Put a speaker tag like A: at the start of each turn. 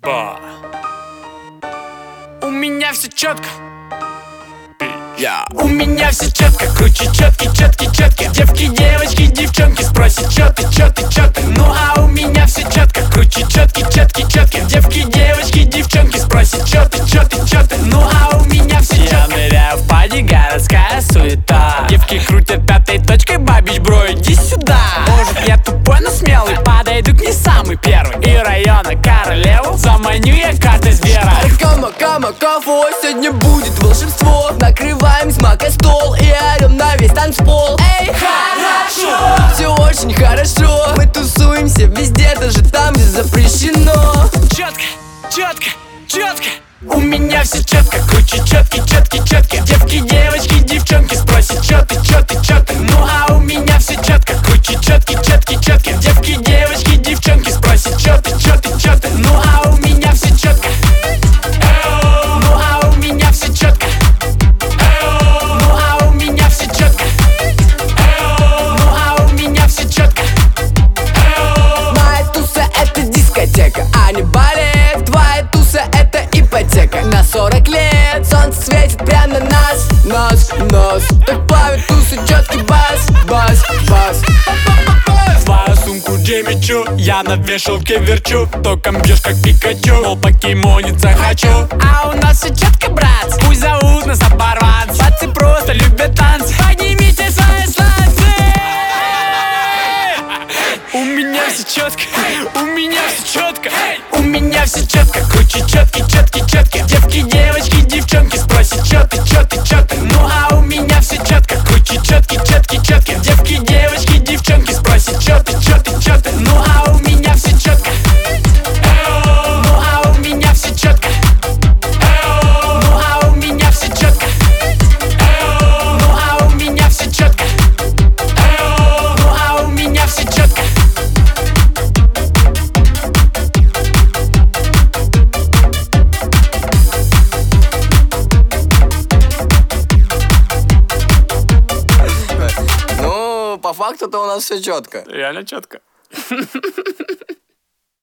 A: У меня все четко. У меня все четко, круче четкий, четкий, четкий. Девки, девочки, девчонки спросят, чё ты, чё ты, чё ты. Ну а у меня все четко, круче четкий, четкий, четкий. Девки, девочки, девчонки спросят, чё ты, чё ты, чё ты. Ну а у меня все четко. Я ныряю в пади, городская суета. Девки крутят пятой точкой, бабич, бро, иди сюда. Может я тупой, но смелый, подойду к ней самый первый. И района королеву заманю я картой звера.
B: Кафе, сегодня будет волшебство. Накрываем с макой стол и орем на весь танцпол. Эй, хорошо, все очень хорошо. Мы тусуемся везде, даже там, где запрещено.
A: Четко, четко, четко. У меня все четко, круче четкий, четкий, четкий. Девки, девочки, девчонки спросят, чё ты, чё ты, чё ты. Ну а у меня все четко, круче четкий, четкий, четкий. Девки, девочки, девчонки спросят, чё ты, чё ты, чё ты. Ну а у меня все четко. Ну а у меня все четко. Ну а у меня все четко. Ну а у меня все четко.
B: Моя туса это дискотека, а не балет. Твоя туса это ипотека на 40 лет. Солнце светит прямо на нас, нас. Так плавит туса четкий бас, бас.
A: Свою сумку джемичу, я на вешалке верчу. Током бьешь как Пикачу, мол покемониться хочу. А у нас все четко, брат, пусть зовут нас оборванцы. Пацы просто любят танцы, поднимите свои сланцы. У меня все четко, у меня все четко. У меня все четко, круче четкий, четкий, четкий. Девки, девочки, девчонки спросят, чё ты, чё ты, чё ты. Ну а у меня все четко, круче четкий, четкий, четкий. Девки, девочки, девчонки спросят, чё ты, чё ты, чё ты. Ну а у меня все четко. Ну а у меня все четко. Ну а у меня все четко. Ну а у меня все четко. Ну а у меня все четко.
B: Ну, по факту-то у нас все четко.
A: Реально четко.